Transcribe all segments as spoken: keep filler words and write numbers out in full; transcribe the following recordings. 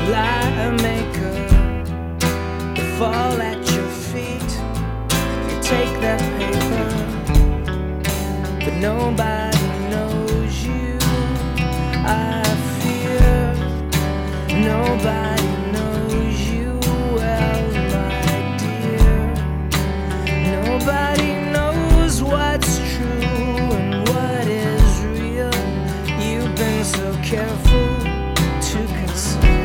lie maker fall at your feet. You take that paper, but nobody knows you. I fear nobody knows you well, my dear. Nobody knows what's true and what is real. You've been so careful to conceal.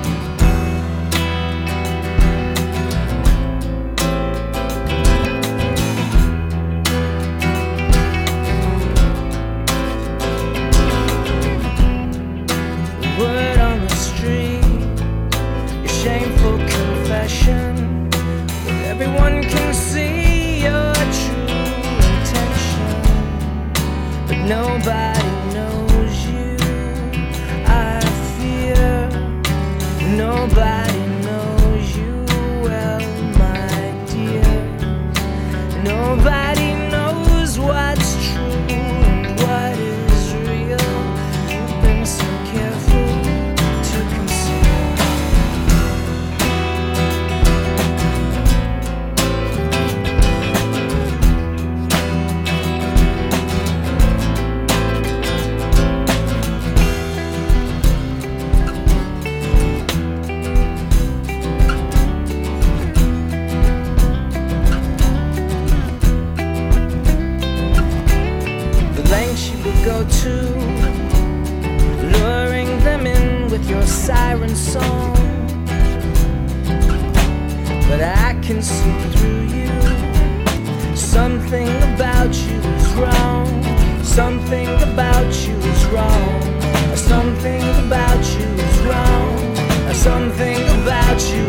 Word on the street, your shameful confession, where everyone can see your true intention, but nobody knows you. I fear nobody knows you well, my dear. Nobody knows what's true and what is real. You've been so careful to conceal. Lengths you would go to, luring them in with your siren song. But I can see through you. Something about you is wrong. Something about you is wrong. Something about you is wrong. Something about you